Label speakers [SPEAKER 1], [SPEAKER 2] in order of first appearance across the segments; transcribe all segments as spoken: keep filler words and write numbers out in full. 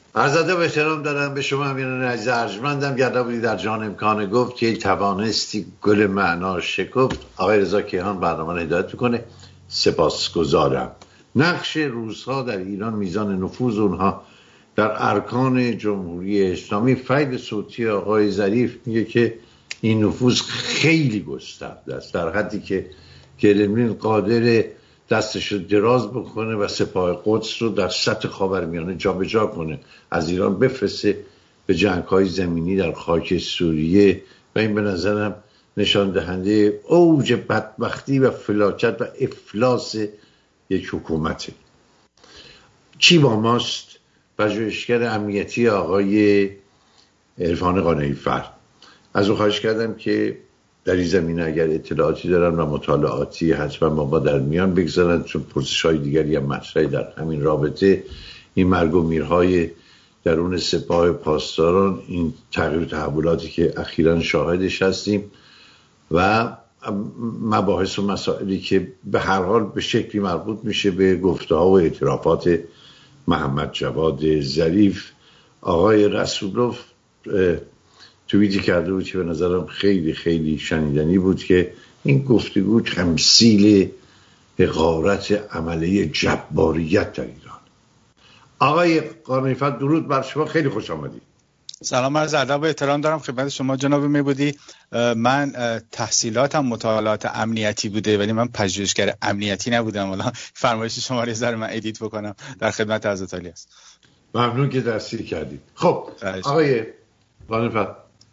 [SPEAKER 1] عرض ادب و احترام دارم به شما امیران عزیز ارجمندم. گرده بودی در جان امکان گفت که توانستی گل معنا شکفت. آقای رضا کیهان برنامه را هدایت میکنه، سپاسگزارم. نقش روس‌ها در ایران، میزان نفوذ اونها در ارکان جمهوری اسلامی. فیض صوتی آقای ظریف میگه که این نفوذ خیلی گسترده است، در حدی که کرملین قادر دستش رو دراز بکنه و سپاه قدس رو در سطح خاورمیانه جابجا کنه، از ایران بفرسته به جنگ‌های زمینی در خاک سوریه. و این به نظرم نشان دهنده اوج بدبختی و فلاکت و افلاس یک حکومته. چی با ماست؟ پژوهشگر امنیتی آقای عرفان قانعی فرد. از او خواهش کردم که در این زمینه اگر اطلاعاتی دارن و مطالعاتی حتما با ما در میان بگذارن، چون پرسش های دیگری هم مطرحه در همین رابطه. این مرگ و میرهای درون سپاه پاسداران، این تغییر و تحولاتی که اخیراً شاهدش هستیم و مباحث و مسائلی که به هر حال به شکلی مربوط میشه به گفته‌ها و اعترافات محمد جواد ظریف. آقای رسولوف توییتی کرده بود که به نظرم خیلی خیلی شنیدنی بود که این گفتگو تمثیل حقارت عمله جباریت در ایران. آقای قانعی فرد درود بر شما، خیلی خوش آمدید.
[SPEAKER 2] سلام، عرض ادب و احترام دارم خدمت شما جناب میبودی. من تحصیلاتم مطالعات امنیتی بوده ولی من پژوهشگر امنیتی نبودم. الان فرمایش شما رو ذره من ادیت بکنم در خدمت حضرت عالی است.
[SPEAKER 1] ممنون که تحصیل کردید. خب آقای قانعی فرد،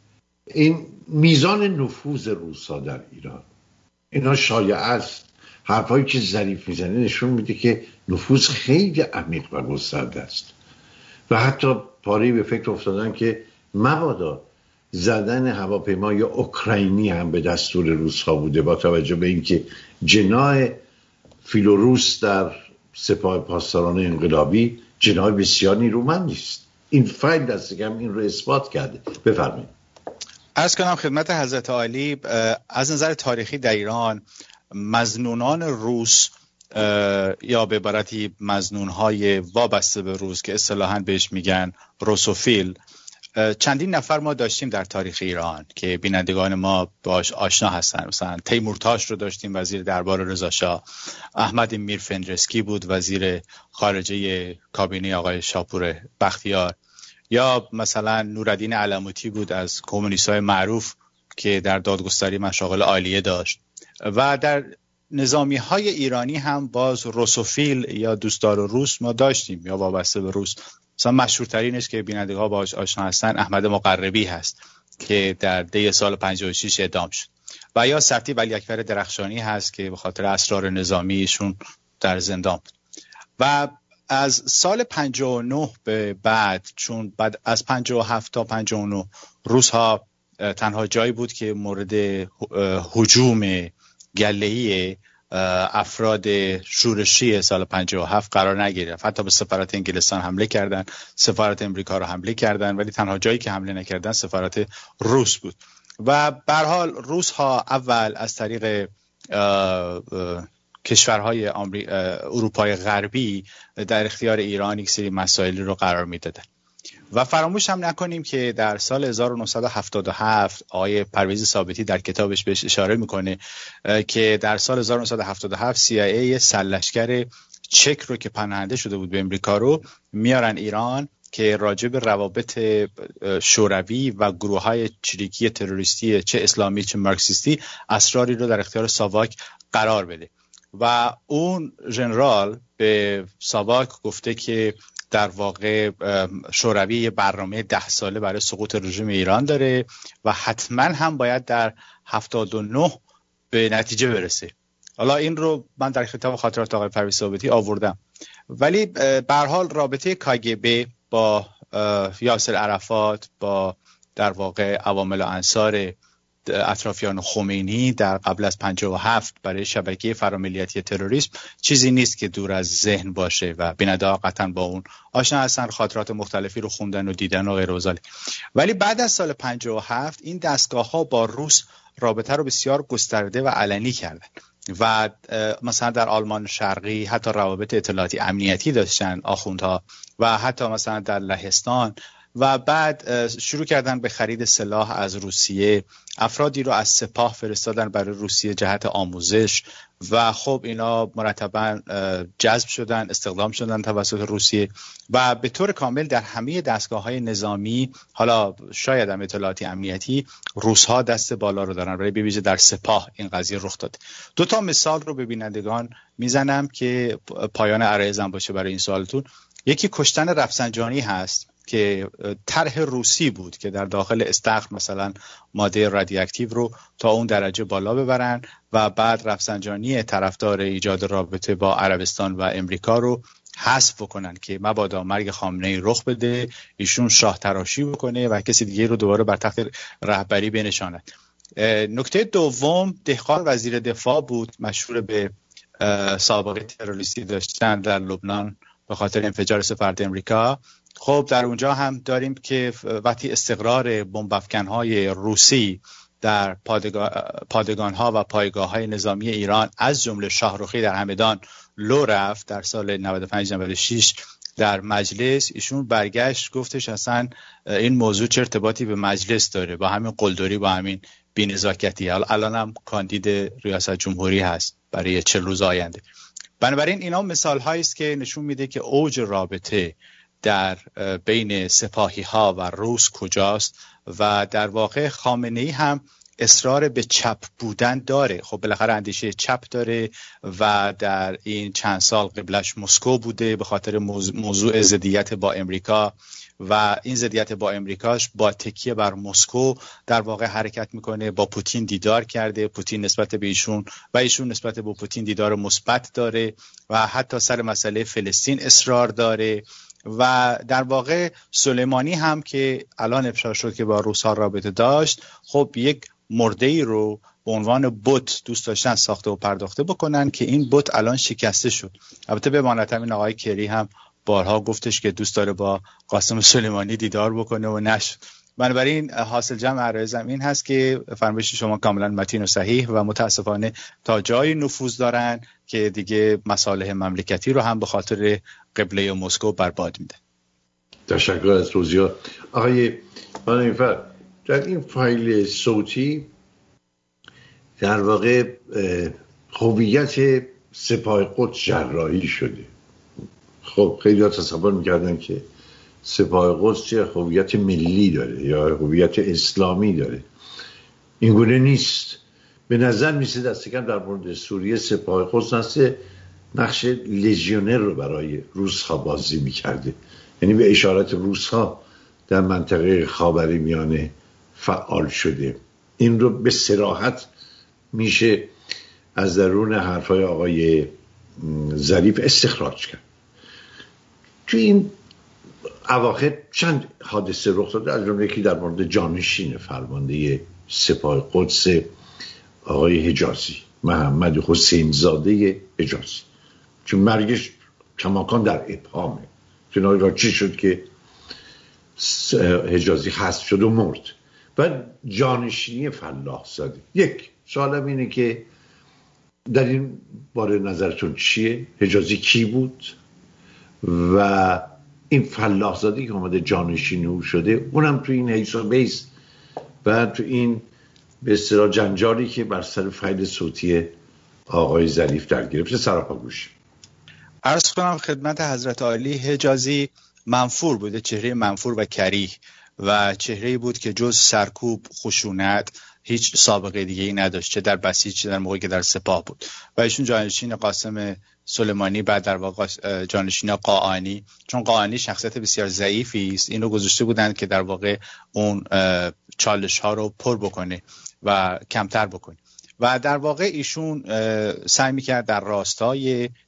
[SPEAKER 1] این میزان نفوذ روس‌ها در ایران اینا شایعه است. حرفایی که ظریف میزنه نشون میده که نفوذ خیلی عمیق و گسترده است و حتی پاری به فکر افتادن که مبادا زدن هواپیمای اوکراینی هم به دستور روس‌ها بوده، با توجه به اینکه جناح فیلوروس در سپاه پاسداران انقلابی جناح بسیار نیرومندی است. این فایل دست کم این رو اثبات کرده. بفرمایید.
[SPEAKER 2] عرض کنم خدمت حضرت عالی، از نظر تاریخی در ایران مظنونان روس یا به عبارتی مظنونهای وابسته به روس که اصطلاحاً بهش میگن روسوفیل، چندین نفر ما داشتیم در تاریخ ایران که بینندگان ما باش آشنا هستن. مثلا تیمورتاش رو داشتیم، وزیر دربار رضاشاه. احمد میر فندرسکی بود، وزیر خارجه کابینه آقای شاپور بختیار. یا مثلا نورالدین علموتی بود از کمونیست‌های معروف که در دادگستری مشاغل عالیه داشت. و در نظامی های ایرانی هم باز روسوفیل یا دوستدار روس ما داشتیم یا وابسته به روس. مثلا مشهورترینش که بینندگان ها باهاش آشنا هستن احمد مقربی هست که در دی سال پنجاه و شش اعدام شد. و یا سرتی ولی اکبر درخشانی هست که به خاطر اسرار نظامیشون در زندان بود. و از سال پنجاه و نه به بعد، چون بعد از پنجاه و هفت تا پنجاه و نه روس ها تنها جایی بود که مورد هجوم گله‌ای افراد شورشی سال پنجاه و هفت قرار نگرفت. حتی به سفارت انگلستان حمله کردن، سفارت امریکا رو حمله کردن، ولی تنها جایی که حمله نکردن سفارت روس بود. و به هر حال روس ها اول از طریق کشورهای اروپای غربی در اختیار ایران یک سری مسائلی رو قرار میدادن. و فراموش هم نکنیم که در سال هزار و نهصد و هفتاد و هفت آقای پرویز ثابتی در کتابش بهش اشاره میکنه که در سال هزار و نهصد و هفتاد و هفت سی آی ای سرلشکر چک رو که پناهنده شده بود به امریکا رو میارن ایران که راجع به روابط شوروی و گروه‌های چریکی تروریستی چه اسلامی چه مارکسیستی اسراری رو در اختیار ساواک قرار بده. و اون ژنرال به ساواک گفته که در واقع شوروی یه برنامه ده ساله برای سقوط رژیم ایران داره و حتما هم باید در هفتاد و نه به نتیجه برسه. حالا این رو من در کتاب خاطرات آقای پرویز ثابتی آوردم. ولی به هر حال رابطه کاگبه با یاسر عرفات، با در واقع عوامل و انصار اطرافیان خمینی در قبل از پنجاه و هفت برای شبکه فراملیتی تروریسم چیزی نیست که دور از ذهن باشه و بینندگان قطعا با اون آشنا هستن، خاطرات مختلفی رو خوندن و دیدن و غیر و ذالک. ولی بعد از سال پنجاه و هفت این دستگاه ها با روس رابطه رو بسیار گسترده و علنی کردن و مثلا در آلمان شرقی حتی روابط اطلاعاتی امنیتی داشتن آخوندها و حتی مثلا در لهستان و بعد شروع کردن به خرید سلاح از روسیه. افرادی رو از سپاه فرستادن برای روسیه جهت آموزش و خب اینا مرتباً جذب شدن، استخدام شدن توسط روسیه و به طور کامل در همه دستگاه‌های نظامی، حالا شاید هم اطلاعاتی امنیتی، روس‌ها دست بالا رو دارن، برای بویژه در سپاه این قضیه رخ داده. دو تا مثال رو به بینندگان میزنم که پایان عرایزم باشه برای این سوالتون. یکی کشتن رفسنجانی هست که طرح روسی بود که در داخل استخر مثلا ماده رادیواکتیو رو تا اون درجه بالا ببرن و بعد رفسنجانی طرفدار ایجاد رابطه با عربستان و امریکا رو حذف بکنن که مبادا مرگ خامنه‌ای رخ بده، ایشون شاه تراشی بکنه و کسی دیگه رو دوباره بر تخت رهبری بنشاند. نکته دوم، دهقان وزیر دفاع بود، مشهور به سابقه تروریستی داشتن در لبنان به خاطر انفجار سفارت امریکا. خب در اونجا هم داریم که وقتی استقرار بمب افکن‌های روسی در پادگان پادگان‌ها و پایگاه‌های نظامی ایران از جمله شاهرخی در همدان لو رفت در سال نود و پنج نود و شش در مجلس، ایشون برگشت گفتش اصلا این موضوع چه ارتباطی به مجلس داره، با همین قلدری، با همین بی‌نزاکتی. الان هم کاندید ریاست جمهوری هست برای چهل روز آینده. بنابراین اینا مثال هایی است که نشون میده که اوج رابطه در بین سپاهی ها و روس کجاست و در واقع خامنه‌ای هم اصرار به چپ بودن داره. خب بالاخره اندیشه چپ داره و در این چند سال قبلش مسکو بوده به خاطر موضوع ضدیت با امریکا و این ضدیت با امریکاش با تکیه بر مسکو در واقع حرکت میکنه. با پوتین دیدار کرده، پوتین نسبت به ایشون و ایشون نسبت به پوتین دیدار مثبت داره و حتی سر مسئله فلسطین اصرار داره. و در واقع سلیمانی هم که الان افشا شد که با روس‌ها رابطه داشت، خب یک مرده‌ای رو به عنوان بت دوست داشتن ساخته و پرداخته بکنن که این بت الان شکسته شد. البته به مانند همین آقای کری هم بارها گفتش که دوست داره با قاسم سلیمانی دیدار بکنه و نشد. بنابراین حاصل جمع عرایزم این هست که فرمایش شما کاملا متین و صحیح و متاسفانه تا جایی نفوذ دارن که دیگه مصالح مملکتی رو هم به خاطر قبله مسکو برباد میده.
[SPEAKER 1] تشکر از توضیحات آقای مانیفر. در این فایل صوتی در واقع هویت سپاه قدس جراحی شده. خب خیلی ها تصور میکردن که سپاه قدس چه هویت ملی داره یا هویت اسلامی داره. این گونه نیست. به نظر میسه دست کم در مورد سوریه سپاه قدس هست نقش لژیونر رو برای روس‌ها بازی میکرده، یعنی به اشارت روس‌ها در منطقه خاورمیانه فعال شده. این رو به صراحت میشه از درون حرفای آقای ظریف استخراج کرد. تو این اواخر چند حادثه رخ داده، از جمله یکی در مورد جانشین فرمانده سپاه قدس آقای حجازی، محمد حسین زاده حجازی، چون مرگش کماکان در ابهامه. چون را چی شد که حجازی حذف شد و مرد و جانشینی فلاح زاده. یک سوالم اینه که در این باره نظرتون چیه؟ حجازی کی بود و این فلاح زاده که آمده جانشین او شده، اونم تو این حیث و بیس و تو این به اصطلاح جنجالی که بر سر فایل صوتی آقای ظریف در گرفته سراپا گوش.
[SPEAKER 2] عرض کنم خدمت حضرت عالی، حجازی منفور بوده، چهره منفور و کریه و چهره‌ای بود که جز سرکوب، خشونت هیچ سابقه دیگه ای نداشت، چه در بسیج چه در موقعی که در سپاه بود. و ایشون جانشین قاسم سلیمانی، بعد در واقع جانشین قاآنی، چون قاآنی شخصیت بسیار ضعیفی است، اینو گذاشته بودند که در واقع اون چالش ها رو پر بکنه و کمتر بکنه. و در واقع ایشون سعی میکرد در راستای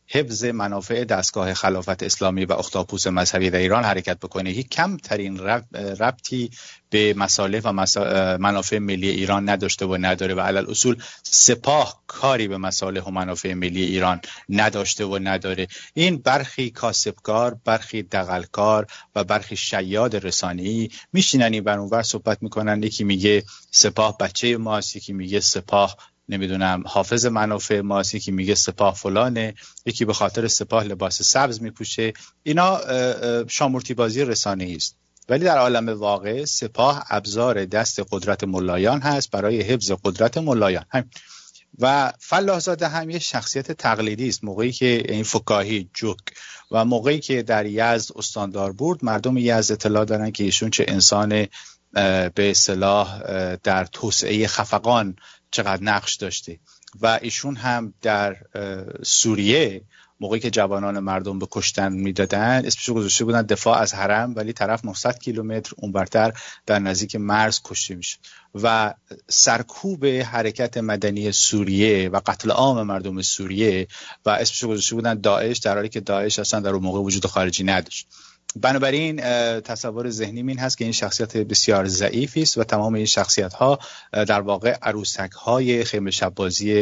[SPEAKER 2] حفظ منافع دستگاه خلافت اسلامی و اختاپوس مذهبی در ایران حرکت بکنه. هیچ کمترین ربطی به مصالح و منافع ملی ایران نداشته و نداره و علی الاصول سپاه کاری به مصالح و منافع ملی ایران نداشته و نداره. این برخی کاسبکار، برخی دغلکار و برخی شیاد رسانه‌ای میشینن این بر اونور صحبت میکنن، یکی میگه سپاه بچه ماست، یکی میگه سپاه نمیدونم حافظ منافع ماست، یکی میگه سپاه فلانه، یکی به خاطر سپاه لباس سبز میپوشه. اینا شامورتی بازی رسانه‌ای است. ولی در عالم واقع سپاه ابزار دست قدرت ملایان هست برای حفظ قدرت ملایان. و فلاحزاده هم یه شخصیت تقلیدی است. موقعی که این فکاهی جوک و موقعی که در یزد استاندار بود، مردم یزد اطلاع دارن که ایشون چه انسان به اصطلاح در توسعه خفقان چقدر نقش داشته و ایشون هم در سوریه موقعی که جوانان مردم به کشتن میدادن اسمش گذاشته بودن دفاع از حرم، ولی طرف نهصد کیلومتر اونورتر در نزدیک مرز کشته میشه و سرکوب حرکت مدنی سوریه و قتل عام مردم سوریه و اسمش گذاشته بودن داعش، در حالی که داعش اصلا در اون موقع وجود خارجی نداشت. بنابراین تصور ذهنی این هست که این شخصیت بسیار ضعیفی است و تمام این شخصیت ها در واقع عروسک های خیمه شبازی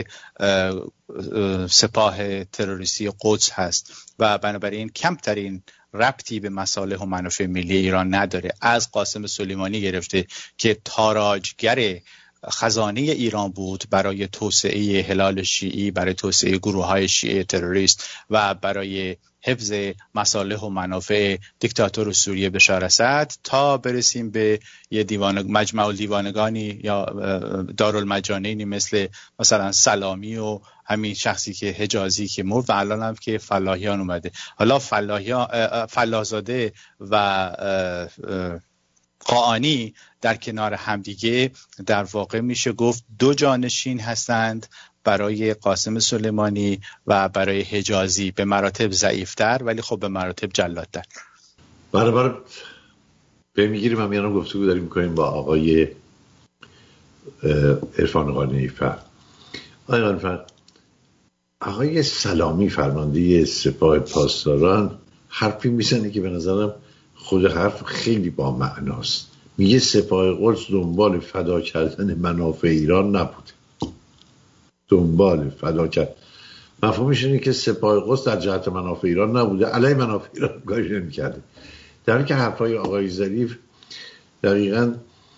[SPEAKER 2] سپاه تروریستی قدس هست و بنابراین کمترین ربطی به مصالح و منافع ملی ایران نداره. از قاسم سلیمانی گرفته که تاراجگر خزانه ایران بود برای توسعه هلال شیعی، برای توسعه گروه‌های شیعه تروریست و برای حفظ مصالح و منافع دیکتاتور سوریه بشار اسد، تا برسیم به یه دیوان مجمع الدیوانگانی یا دارالمجانینی مثل مثلا سلامی و همین شخصی که حجازی که مرد و الان هم که فلاحیان اومده. حالا فلاحیان فلاحزاده و قاآنی در کنار همدیگه در واقع میشه گفت دو جانشین هستند برای قاسم سلیمانی و برای حجازی، به مراتب ضعیفتر ولی خب به مراتب جلادتر.
[SPEAKER 1] برابر به میگیریم هم یعنی گفتگو داریم میکنیم با آقای عرفان قانعی فر. آقای قانعی فر، آقای سلامی فرمانده سپاه پاسداران حرفی میزنه که به نظرم خود حرف خیلی با معناست. میگه سپاه قدس دنبال فدا کردن منافع ایران نبوده، دنبال فدا کرد. مفهومش اینه که سپاه قدس در جهت منافع ایران نبوده، علیه منافع ایران کاری نمی‌کرده. در حالی که حرفای آقای ظریف دقیقاً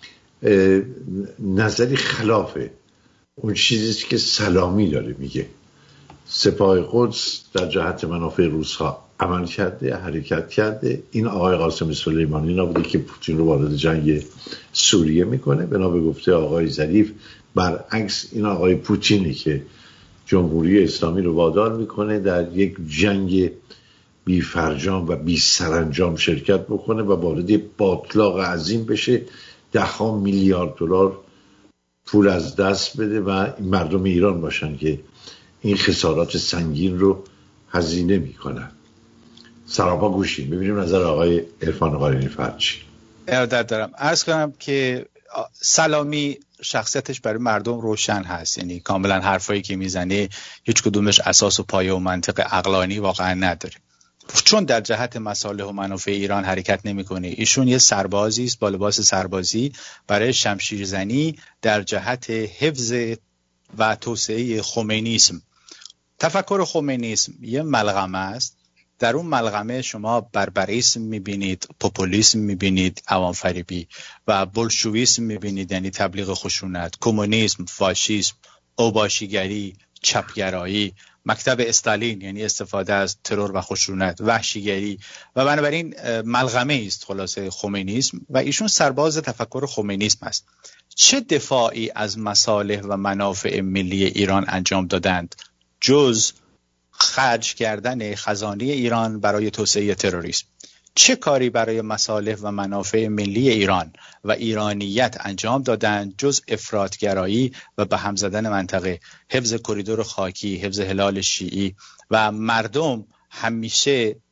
[SPEAKER 1] نظری خلافه اون چیزی که سلامی داره میگه. سپاه قدس در جهت منافع روس‌ها عمل کرده، حرکت کرده. این آقای قاسم سلیمانی نبوده که پوتین رو وارد جنگ سوریه میکنه. بنا به گفته آقای ظریف برعکس این آقای پوتینی که جمهوری اسلامی رو وادار میکنه در یک جنگ بی فرجام و بی سرانجام شرکت بکنه و وارد باطلاق عظیم بشه، ده ها میلیارد دلار پول از دست بده و مردم ایران باشن که این خسارات سنگین رو هزینه میکنن. سراپا گوشیم ببینیم نظر آقای عرفان قانعی فر چی.
[SPEAKER 2] ارادت دارم. عرض کنم که سلامی شخصیتش برای مردم روشن هست، یعنی کاملا حرفایی که میزنه هیچ کدومش اساس و پایه و منطق عقلانی واقعا نداره، چون در جهت مصالح و منافع ایران حرکت نمیکنه. ایشون یه سربازی است با لباس سربازی برای شمشیرزنی در جهت حفظ و توسعه خمینیسم. تفکر خمینیسم یه ملغمه است، در اون ملغمه شما بربریسم میبینید، پوپولیسم میبینید، عوامفریبی و بولشویسم میبینید یعنی تبلیغ خشونت، کمونیسم، فاشیسم، اوباشیگری، چپگرایی، مکتب استالین یعنی استفاده از ترور و خشونت، وحشیگری و بنابراین ملغمه است خلاصه خمینیسم و ایشون سرباز تفکر خمینیسم است. چه دفاعی از مصالح و منافع ملی ایران انجام دادند جز خرج کردن خزانه ایران برای توسعه تروریسم؟ چه کاری برای مصالح و منافع ملی ایران و ایرانیت انجام دادند جز افراطگرایی و به هم زدن منطقه، حفظ کریدور خاکی، حفظ هلال شیعی؟ و مردم همیشه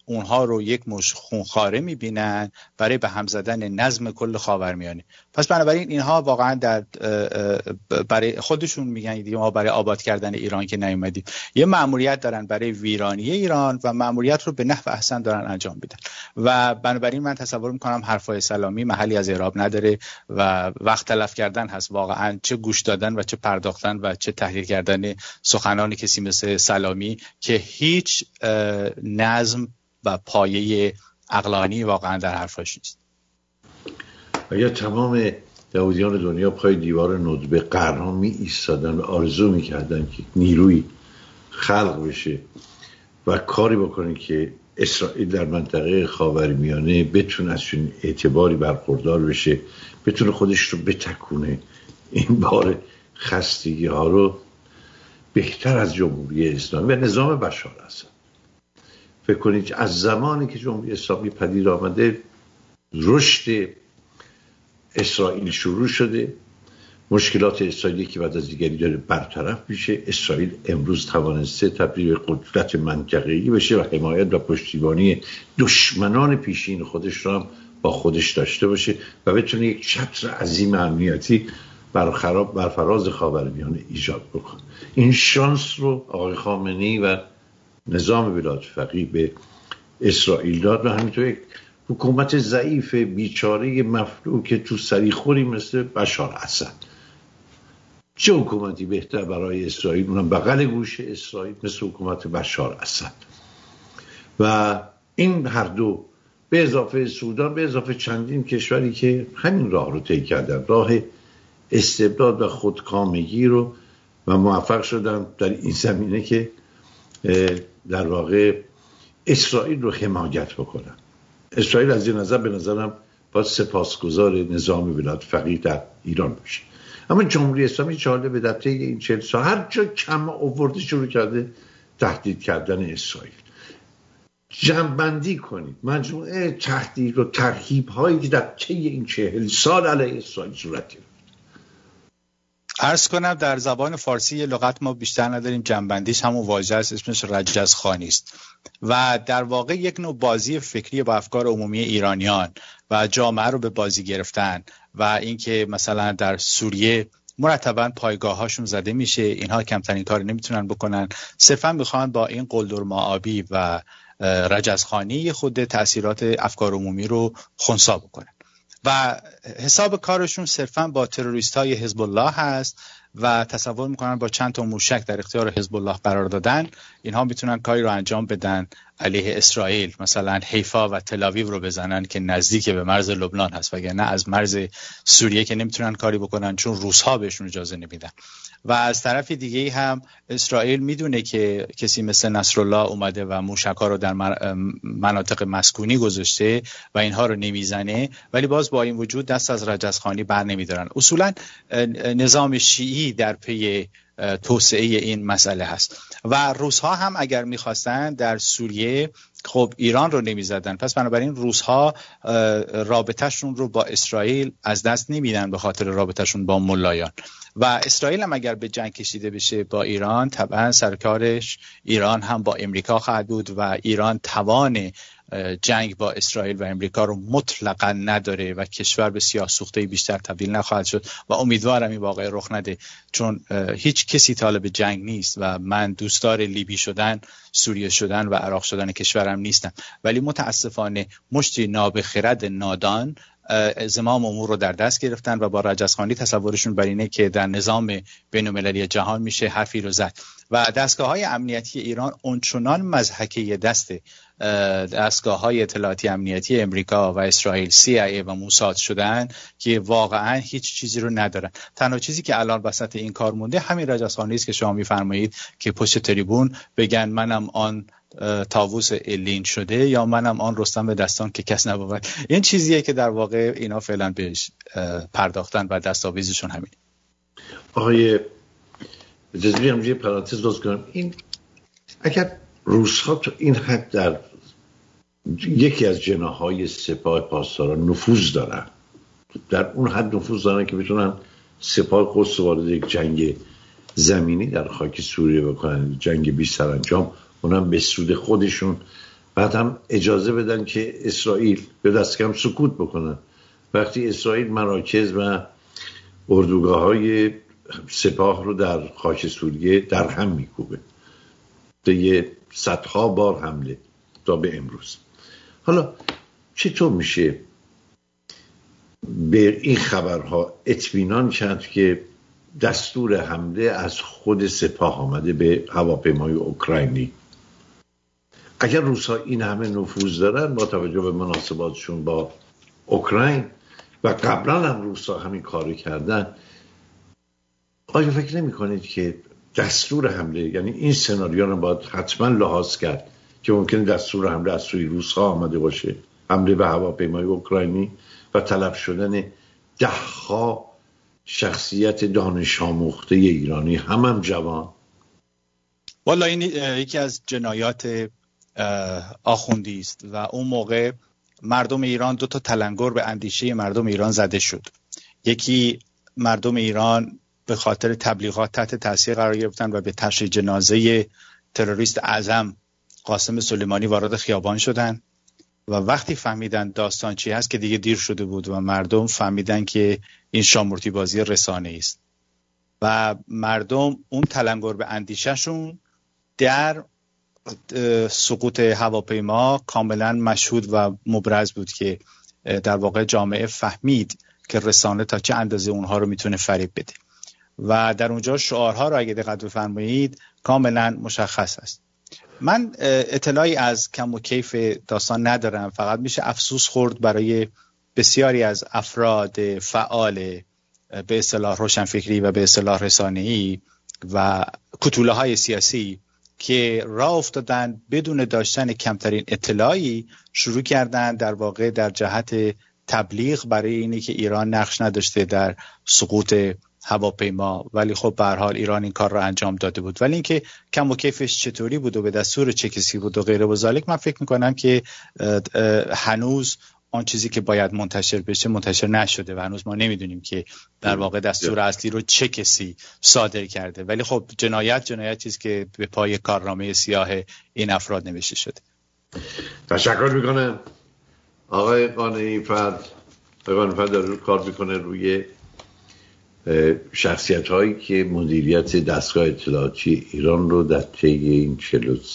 [SPEAKER 2] اونها رو یک مش خونخواره میبینن برای به هم زدن نظم کل خاورمیانه. پس بنابراین اینها واقعا در برای خودشون میگن دیگه ما برای آباد کردن ایران که نیومدیم، یه مأموریت دارن برای ویرانی ایران و مأموریت رو به نحو احسن دارن انجام میدن و بنابراین من تصور میکنم حرفای سلامی محلی از اعراب نداره و وقت تلف کردن هست واقعا، چه گوش دادن و چه پرداختن و چه تحلیل کردن سخنان کسی مثل سلامی که هیچ نظم و پایه عقلانی واقعا در حرفاش نیست.
[SPEAKER 1] اگر تمام یهودیان دنیا پای دیوار ندبه قرنها می ایستادن و آرزو می کردن که نیروی خلق بشه و کاری بکنه که اسرائیل در منطقه خاورمیانه بتونه از چنین اعتباری برخوردار بشه، بتونه خودش رو بتکونه، این بار خستگی ها رو بهتر از جمهوری اسلامی و نظام بشار اسد. فکر کنید از زمانی که جمهوری اسلامی پدید آمده رشد اسرائیل شروع شده، مشکلات اسرائیلی که بعد از دیگری داره برطرف میشه. اسرائیل امروز توانسته تبدیل به قدرت منطقه‌ای بشه و حمایت و پشتیبانی دشمنان پیشین خودش را هم با خودش داشته باشه و بتونه یک چتر عظیم امنیتی بر خراب بر فراز خاورمیانه ایجاد بکنه. این شانس رو آقای خامنه‌ای و نظام ولایت فقیه به اسرائیل داد و همینطور یک حکومت ضعیف بیچاره مفلوک تو سریخوری مثل بشار اسد. چه حکومتی بهتر برای اسرائیل، اونم بغل گوش اسرائیل، مثل حکومت بشار اسد. و این هر دو به اضافه سودان، به اضافه چندین کشوری که همین راه رو طی کردن، راه استبداد و خودکامگی رو، و موفق شدن در این زمینه که در واقع اسرائیل رو حمایت بکنن. اسرائیل از این نظر به نظرم باید سپاسگزار نظام ولایت فقیه در ایران باشه. اما جمهوری اسلامی چاله به دفعه این چهل سال هر جا کم آورده شروع کرده تهدید کردن اسرائیل. جمع‌بندی کنید مجموعه تهدید و ترهیب هایی که در طی این چهل سال علیه اسرائیل صورت گرفت.
[SPEAKER 2] عرض کنم در زبان فارسی یه لغت ما بیشتر نداریم، جنبندیش همون واژه است، اسمش رجزخوانی است و در واقع یک نوع بازی فکری با افکار عمومی ایرانیان و جامعه رو به بازی گرفتن و اینکه مثلا در سوریه مرتباً پایگاه‌هاشون زده میشه، اینها کمترین کار نمیتونن بکنن، صرفاً میخوان با این قلدر معابی و رجزخوانی خود تأثیرات افکار عمومی رو خنثی بکنن و حساب کارشون صرفاً با تروریست های حزب الله هست و تصور میکنن با چند تا موشک در اختیار حزب الله قرار دادن اینها میتونن کاری رو انجام بدن علیه اسرائیل، مثلا حیفا و تل آویو رو بزنن که نزدیک به مرز لبنان هست، وگرنه از مرز سوریه که نمیتونن کاری بکنن چون روس‌ها بهشون اجازه نمیدن. و از طرف دیگه هم اسرائیل میدونه که کسی مثل نصرالله اومده و موشک‌ها رو در مناطق مسکونی گذاشته و اینها رو نمیزنه، ولی باز با این وجود دست از رجزخوانی بر نمیدارن. اصولا نظام شیعی در پی توسعه این مسئله هست و روس‌ها هم اگر می‌خواستن در سوریه خب ایران رو نمی‌زدن، پس بنابراین روس‌ها رابطه‌شون رو با اسرائیل از دست نمیدن به خاطر رابطه‌شون با ملایان و اسرائیل هم اگر به جنگ کشیده بشه با ایران طبعا سرکارش ایران هم با امریکا خواهد بود و ایران توان جنگ با اسرائیل و امریکا رو مطلقاً نداره و کشور به سیاه سوخته بیشتر تبدیل نخواهد شد و امیدوارم این واقعه رخ نده، چون هیچ کسی طالب جنگ نیست و من دوستدار لیبی شدن، سوریه شدن و عراق شدن کشورم نیستم، ولی متاسفانه مشتی نابخرد نادان زمام امور رو در دست گرفتن و با رجزخوانی تصورشون بر اینه که در نظام بین‌المللی جهان میشه حرفی رو زد و دستگاه‌های امنیتی ایران اونچنان مضحکه دست دستگاه‌های اطلاعاتی امنیتی امریکا و اسرائیل سی آی ای و موساد شدن که واقعا هیچ چیزی رو ندارن. تنها چیزی که الان وسط این کار مونده همین رجزخوانی است که شما می‌فرمایید که پشت تریبون بگن منم آن طاووس الین شده یا منم آن رستم به دستان که کس نبود. این چیزیه که در واقع اینا فعلا بهش پرداختن و دستاویزشون همین.
[SPEAKER 1] آقای اجازه بدید یه پرانتز باز کنم. این اگر روس‌ها تو این حد در یکی از جناح‌های سپاه پاسداران نفوذ دارن، در اون حد نفوذ دارن که بتونن سپاه قدس وارد یک جنگ زمینی در خاک سوریه بکنن، جنگ بی سرانجام، اونم به سود خودشون بعد هم اجازه بدن که اسرائیل به دست کم سکوت بکنن. وقتی اسرائیل مراکز و اردوگاه های سپاه رو در خاک سوریه در هم میکوبه، دیگه صدها بار حمله تا به امروز. حالا چطور میشه به این خبرها اطمینان کرد که دستور حمله از خود سپاه آمده به هواپیمای اوکراینی؟ اگر روس‌ها این همه نفوذ دارن با توجه به مناسباتشون با اوکراین و قبلا هم روس‌ها همین کارو کردن، آیا فکر نمی کنید که دستور حمله، یعنی این سناریو رو باید حتما لحاظ کرد که ممکن دستور حمله از سوی روس‌ها آمده باشه، حمله به هواپیمای اوکراینی و تلف شدن ده‌ها شخصیت دانش آموخته ایرانی، هم هم جوان؟
[SPEAKER 2] والا این یکی از جنایات آخوندی است و اون موقع مردم ایران دو تا تلنگر به اندیشه مردم ایران زده شد. یکی مردم ایران به خاطر تبلیغات تحت تاثیر قرار گرفتن و به تشییع جنازه تروریست اعظم قاسم سلیمانی وارد خیابان شدن و وقتی فهمیدن داستان چی هست که دیگه دیر شده بود و مردم فهمیدن که این شامورتی بازی رسانه‌ای است و مردم اون تلنگر به اندیشهشون در سقوط هواپیما کاملا مشهود و مبرز بود که در واقع جامعه فهمید که رسانه تا چه اندازه اونها رو میتونه فریب بده و در اونجا شعارها رو اگه دقت بفرمایید کاملا مشخص است. من اطلاعی از کم و کیف داستان ندارم، فقط میشه افسوس خورد برای بسیاری از افراد فعال به اصطلاح روشنفکری و به اصطلاح رسانه‌ای و کتوله های سیاسی که راه افتادن بدون داشتن کمترین اطلاعی شروع کردن در واقع در جهت تبلیغ برای اینی که ایران نقش نداشته در سقوط هواپیما، ولی خب به هر حال ایران این کار را انجام داده بود. ولی اینکه کم و کیفش چطوری بود و به دستور چه کسی بود و غیره و ذالک، من فکر میکنم که هنوز آن چیزی که باید منتشر بشه منتشر نشده و هنوز ما نمیدونیم که در واقع دستور اصلی رو چه کسی صادر کرده. ولی خب جنایت جنایت چیزی که به پای کارنامه سیاه این افراد نوشته شده.
[SPEAKER 1] تشکر میکنم. آقای قانعی فرد آقای فرد داره رو کار میکنه روی شخصیت هایی که مدیریت دستگاه اطلاعاتی ایران رو در طی این چهل و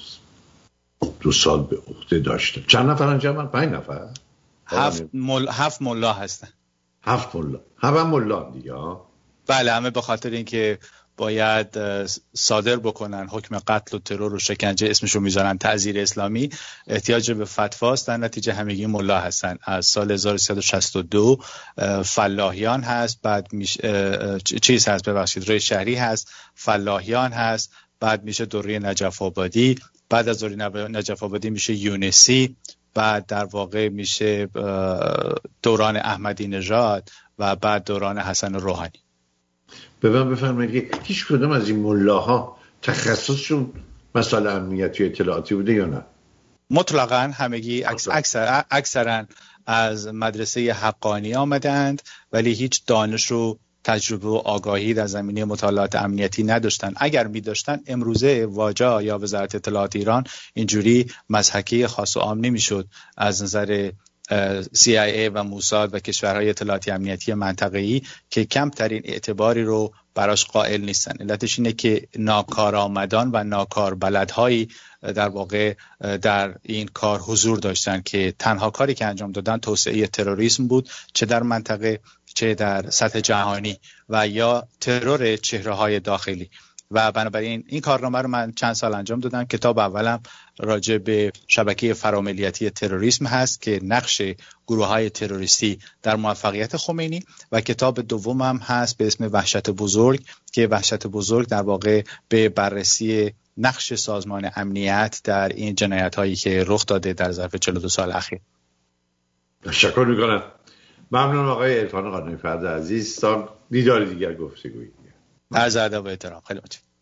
[SPEAKER 1] دو سال به عهده داشته. چند نفر انجام؟ پنج نفر؟
[SPEAKER 2] هفت مل... هفت ملا هستن.
[SPEAKER 1] هفت ملا. هفت ملا دیگه ها؟
[SPEAKER 2] بله، همه به خاطر اینکه باید صادر بکنن حکم قتل و ترور و شکنجه، اسمشو میذارن تعزیر اسلامی، احتیاج به فتواست. در نتیجه همگی ملا هستن. از سال هزار و سیصد و شصت و دو فلاحیان هست، بعد میش... چیز هست ببخشید رای شهری هست، فلاحیان هست، بعد میشه دوره نجف آبادی، بعد از دوره نجف آبادی میشه یونسی، بعد در واقع میشه دوران احمدی نژاد و بعد دوران حسن روحانی.
[SPEAKER 1] به من بفرمایید هیچ کدوم از این ملاها تخصصشون مسائل امنیتی و اطلاعاتی بوده یا نه؟
[SPEAKER 2] مطلقاً همگی اکثر اکثرا از مدرسه حقانی آمدند ولی هیچ دانش و تجربه و آگاهی در زمینه مطالعات امنیتی نداشتن. اگر می داشتن امروزه واجا یا وزارت اطلاعات ایران اینجوری مضحکه خاص و عام نمی شد از نظر سی آی ای و موساد و کشورهای اطلاعاتی امنیتی منطقه‌ای که کمترین اعتباری رو براش قائل نیستن. علتش اینه که ناکارآمدان و ناکاربلدهایی در واقع در این کار حضور داشتن که تنها کاری که انجام دادن توسعه تروریسم بود، چه در منطقه چه در سطح جهانی، و یا ترور چهره‌های داخلی. و بنابراین این کارنامه رو من چند سال انجام دادم. کتاب اولم راجع به شبکه فراملیتی تروریسم هست که نقش گروه‌های تروریستی در موفقیت خمینی، و کتاب دومم هست به اسم وحشت بزرگ که وحشت بزرگ در واقع به بررسی نقش سازمان امنیت در این جنایت‌هایی که رخ داده در ظرف چهل و دو سال اخیر.
[SPEAKER 1] تشکر می‌کنم. ممنون آقای عرفان قانعی فرد عزیز. تا دیدار دیگر گفتگویی.
[SPEAKER 2] عرض ادب و احترام. خیلی متشکرم.